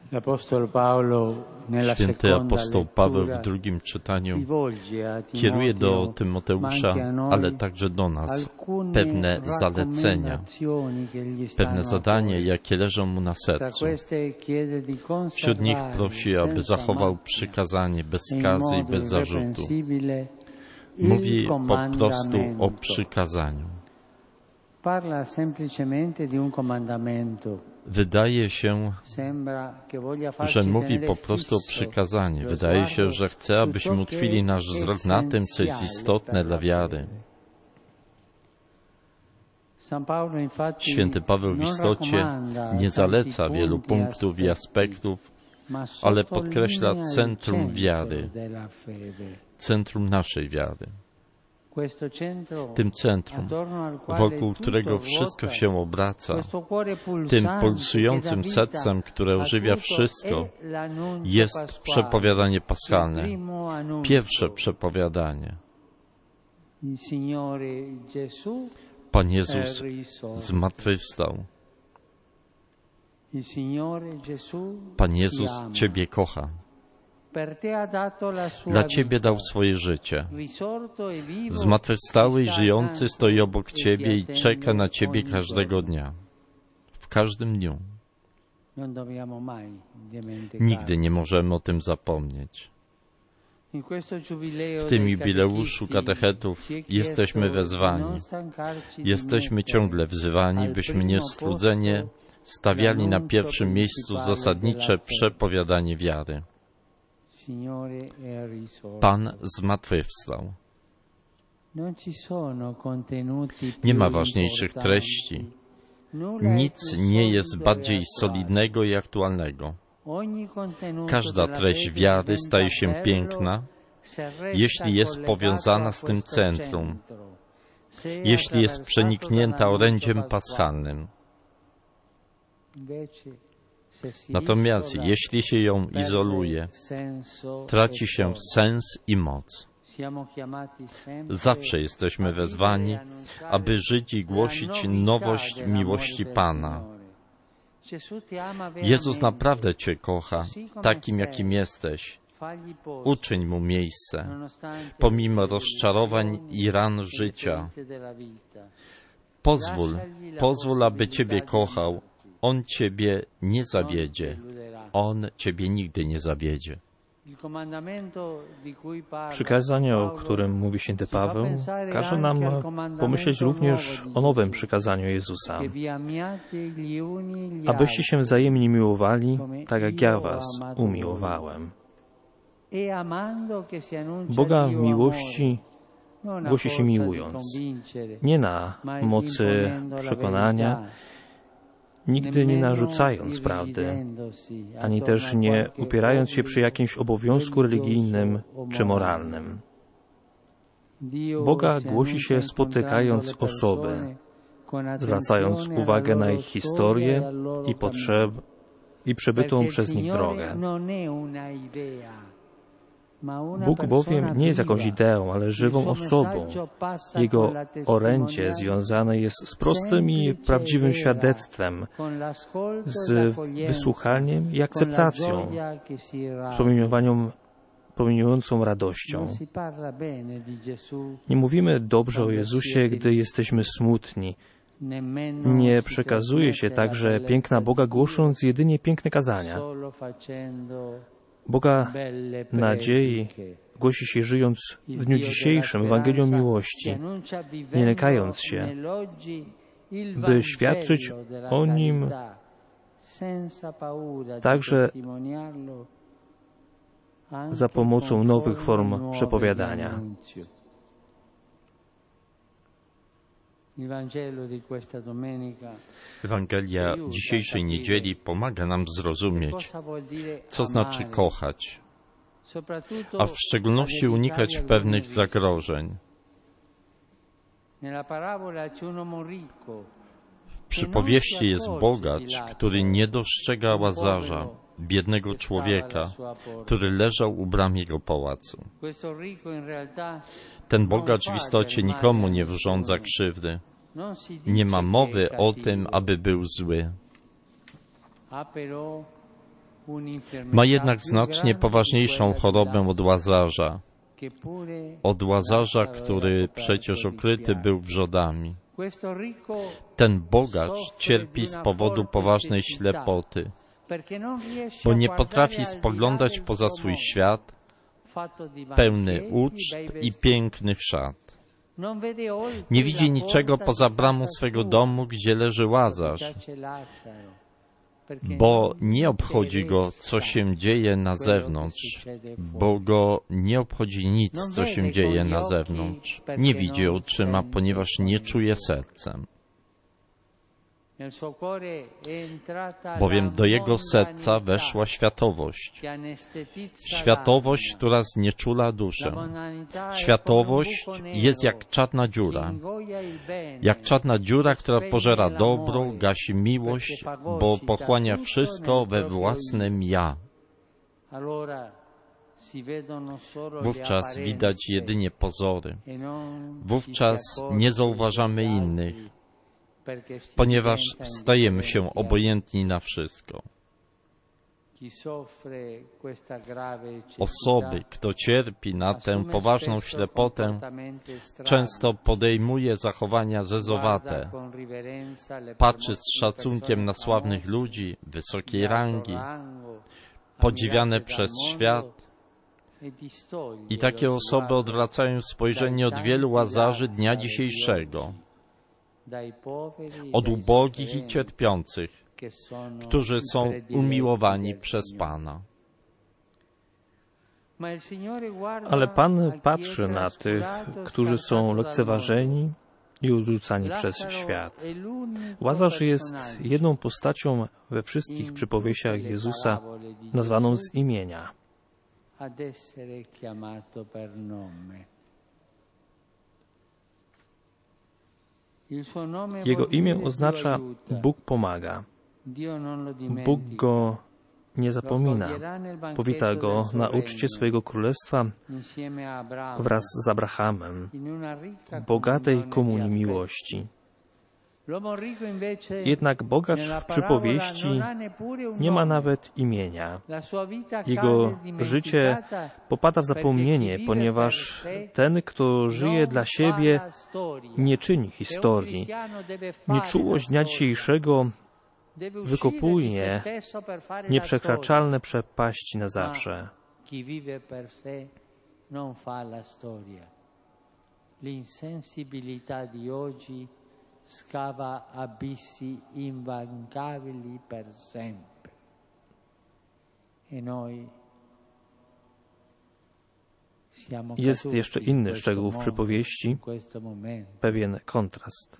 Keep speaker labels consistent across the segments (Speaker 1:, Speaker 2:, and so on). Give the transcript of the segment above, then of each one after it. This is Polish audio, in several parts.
Speaker 1: Święty apostoł Paweł w drugim czytaniu kieruje do Tymoteusza, ale także do nas, pewne zalecenia, pewne zadanie, jakie leżą mu na sercu. Wśród nich prosi, aby zachował przykazanie bez skazy i bez zarzutu. Mówi po prostu o przykazaniu. Wydaje się, że mówi po prostu o przykazaniu. Wydaje się, że chce, abyśmy utkwili nasz wzrok na tym, co jest istotne dla wiary. Święty Paweł w istocie nie zaleca wielu punktów i aspektów, ale podkreśla centrum wiary, centrum naszej wiary. Tym centrum, wokół którego wszystko się obraca, tym pulsującym sercem, które ożywia wszystko, jest przepowiadanie paschalne, pierwsze przepowiadanie. Pan Jezus zmartwychwstał. Pan Jezus Ciebie kocha. Dla Ciebie dał swoje życie. Zmartwychwstały i żyjący stoi obok Ciebie i czeka na Ciebie każdego dnia. W każdym dniu. Nigdy nie możemy o tym zapomnieć. W tym jubileuszu katechetów jesteśmy wezwani. Jesteśmy ciągle wzywani, byśmy niestrudzenie stawiali na pierwszym miejscu zasadnicze przepowiadanie wiary. Pan zmartwychwstał. Nie ma ważniejszych treści. Nic nie jest bardziej solidnego i aktualnego. Każda treść wiary staje się piękna, jeśli jest powiązana z tym centrum, jeśli jest przeniknięta orędziem paschalnym. Natomiast jeśli się ją izoluje, traci się sens i moc. Zawsze jesteśmy wezwani, aby żyć i głosić nowość miłości Pana. Jezus naprawdę Cię kocha, takim jakim jesteś. Uczyń Mu miejsce, pomimo rozczarowań i ran życia. Pozwól, aby Ciebie kochał. On Ciebie nie zawiedzie. On Ciebie nigdy nie zawiedzie.
Speaker 2: Przykazanie, o którym mówi święty Paweł, każe nam pomyśleć również o nowym przykazaniu Jezusa. Abyście się wzajemnie miłowali, tak jak ja was umiłowałem. Boga miłości głosi się miłując, nie na mocy przekonania, nigdy nie narzucając prawdy, ani też nie upierając się przy jakimś obowiązku religijnym czy moralnym. Boga głosi się spotykając osoby, zwracając uwagę na ich historię i potrzeb i przebytą przez nich drogę. Bóg bowiem nie jest jakąś ideą, ale żywą osobą. Jego orędzie związane jest z prostym i prawdziwym świadectwem, z wysłuchaniem i akceptacją, z pominiującą radością. Nie mówimy dobrze o Jezusie, gdy jesteśmy smutni. Nie przekazuje się także piękna Boga, głosząc jedynie piękne kazania. Boga nadziei głosi się żyjąc w dniu dzisiejszym Ewangelią miłości, nie lękając się, by świadczyć o Nim także za pomocą nowych form przepowiadania.
Speaker 1: Ewangelia dzisiejszej niedzieli pomaga nam zrozumieć, co znaczy kochać, a w szczególności unikać pewnych zagrożeń. W przypowieści jest bogacz, który nie dostrzega Łazarza, biednego człowieka, który leżał u bram jego pałacu. Ten bogacz w istocie nikomu nie wyrządza krzywdy. Nie ma mowy o tym, aby był zły. Ma jednak znacznie poważniejszą chorobę od Łazarza. Od Łazarza, który przecież okryty był wrzodami. Ten bogacz cierpi z powodu poważnej ślepoty, bo nie potrafi spoglądać poza swój świat, pełny uczt i pięknych szat. Nie widzi niczego poza bramą swego domu, gdzie leży Łazarz, bo nie obchodzi go, co się dzieje na zewnątrz, bo go nie obchodzi nic, co się dzieje na zewnątrz. Nie widzi oczyma, ponieważ nie czuje sercem. Bowiem do jego serca weszła światowość. Światowość, która znieczula duszę. Światowość jest jak czarna dziura. Jak czarna dziura, która pożera dobro, gasi miłość, bo pochłania wszystko we własnym ja. Wówczas widać jedynie pozory. Wówczas nie zauważamy innych, ponieważ stajemy się obojętni na wszystko. Osoby, kto cierpi na tę poważną ślepotę, często podejmuje zachowania zezowate, patrzy z szacunkiem na sławnych ludzi wysokiej rangi, podziwiane przez świat, i takie osoby odwracają spojrzenie od wielu Łazarzy dnia dzisiejszego, od ubogich i cierpiących, którzy są umiłowani przez Pana.
Speaker 2: Ale Pan patrzy na tych, którzy są lekceważeni i odrzucani przez świat. Łazarz jest jedną postacią we wszystkich przypowieściach Jezusa, nazwaną z imienia. Jego imię oznacza Bóg pomaga. Bóg go nie zapomina. Powita go na uczcie swojego królestwa wraz z Abrahamem, w bogatej komunii miłości. Jednak bogacz w przypowieści nie ma nawet imienia. Jego życie popada w zapomnienie, ponieważ ten, kto żyje dla siebie, nie czyni historii. Nieczułość dnia dzisiejszego wykopuje nieprzekraczalne przepaści na zawsze.
Speaker 3: L'insensibilità di oggi scava abissi invalicabili per sempre. E noi
Speaker 2: Jest jeszcze inny szczegół w przypowieści, pewien kontrast.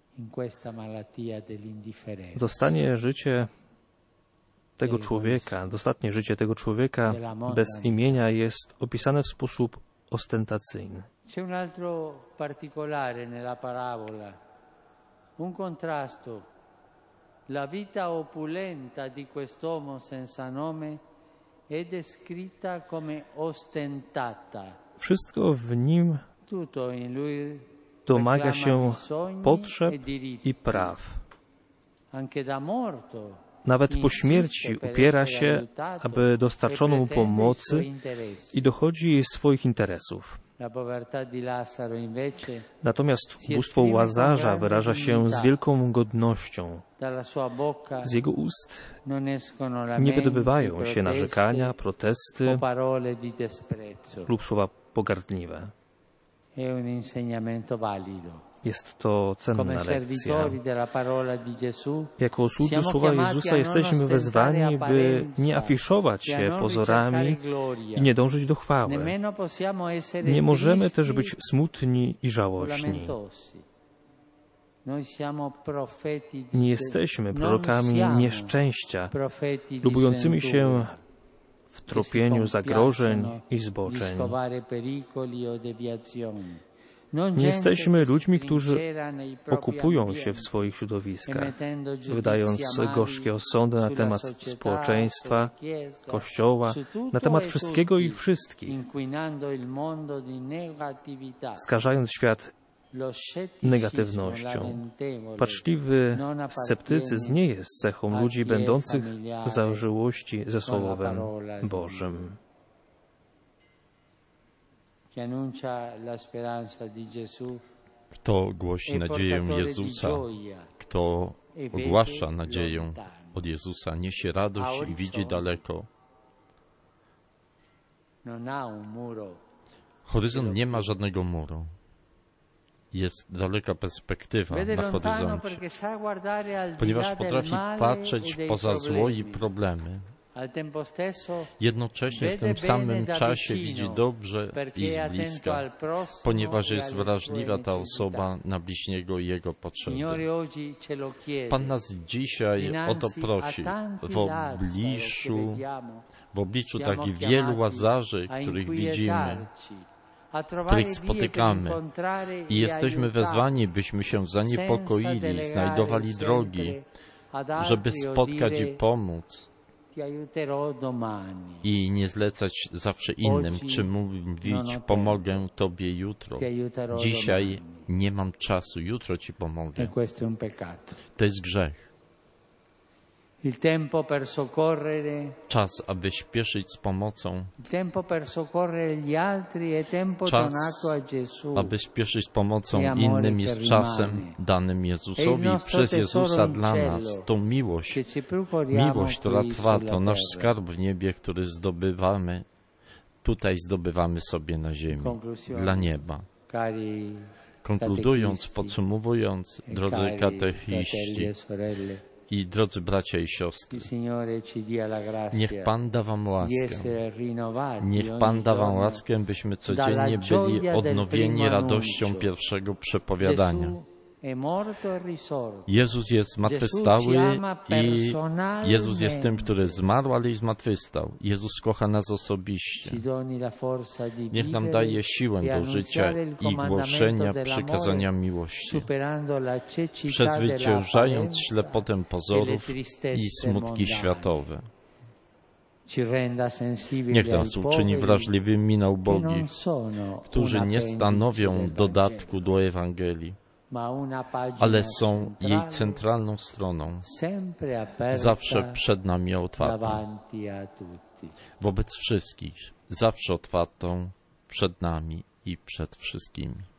Speaker 2: Dostanie życie tego człowieka, dostatnie życie tego człowieka bez imienia jest opisane w sposób ostentacyjny.
Speaker 3: C'è un altro particolare nella parabola, un contrasto. La vita opulenta di quest'uomo senza nome è descritta come ostentata.
Speaker 2: Wszystko w nim
Speaker 3: Tutto in lui
Speaker 2: domaga się potrzeb i praw.
Speaker 3: Anche da morto.
Speaker 2: Nawet po śmierci upiera się, aby dostarczono mu pomocy i dochodzi swoich interesów. Natomiast ubóstwo Łazarza wyraża się z wielką godnością. Z jego ust nie wydobywają się narzekania, protesty lub słowa pogardliwe. Jest to cenna lekcja. Jako słudzy słowa Jezusa jesteśmy wezwani, by nie afiszować się pozorami i nie dążyć do chwały. Nie możemy też być smutni i żałośni. Nie jesteśmy prorokami nieszczęścia, lubującymi się w tropieniu zagrożeń i zboczeń. Nie jesteśmy ludźmi, którzy okupują się w swoich środowiskach, wydając gorzkie osądy na temat społeczeństwa, Kościoła, na temat wszystkiego i wszystkich, skażając świat negatywnością. Patrzliwy sceptycyzm nie jest cechą ludzi będących w zażyłości ze Słowem Bożym.
Speaker 1: Kto głosi nadzieję Jezusa, kto ogłasza nadzieję od Jezusa, niesie radość i widzi daleko. Horyzont nie ma żadnego muru. Jest daleka perspektywa na horyzoncie, ponieważ potrafi patrzeć poza zło i problemy. Jednocześnie w tym samym czasie widzi dobrze i z bliska, ponieważ jest wrażliwa ta osoba na bliźniego i jego potrzeby. Pan nas dzisiaj o to prosi w obliczu takich wielu Łazarzy, których widzimy, których spotykamy i jesteśmy wezwani, byśmy się zaniepokoili, znajdowali drogi, żeby spotkać i pomóc. I nie zlecać zawsze innym, czy mówić, pomogę Tobie jutro. Dzisiaj nie mam czasu, jutro Ci pomogę. To jest grzech. Czas, aby śpieszyć z pomocą. Czas, aby śpieszyć z pomocą innym jest czasem danym Jezusowi przez Jezusa dla nas. Tą miłość, która trwa, to nasz skarb w niebie, który zdobywamy sobie na ziemi, dla nieba. Konkludując, podsumowując, drodzy katechiści i drodzy bracia i siostry, niech Pan da Wam łaskę. Niech Pan da Wam łaskę, byśmy codziennie byli odnowieni radością pierwszego przepowiadania. Jezus jest zmartwychwstały i Jezus jest tym, który zmarł, ale i zmartwychwstał. Jezus kocha nas osobiście. Niech nam daje siłę do życia i głoszenia przykazania miłości, przezwyciężając ślepotę pozorów i smutki światowe. Niech nas uczyni wrażliwymi na ubogi, którzy nie stanowią dodatku do Ewangelii, ale są jej centralną stroną, zawsze przed nami otwartą, wobec wszystkich, zawsze otwartą przed nami i przed wszystkimi.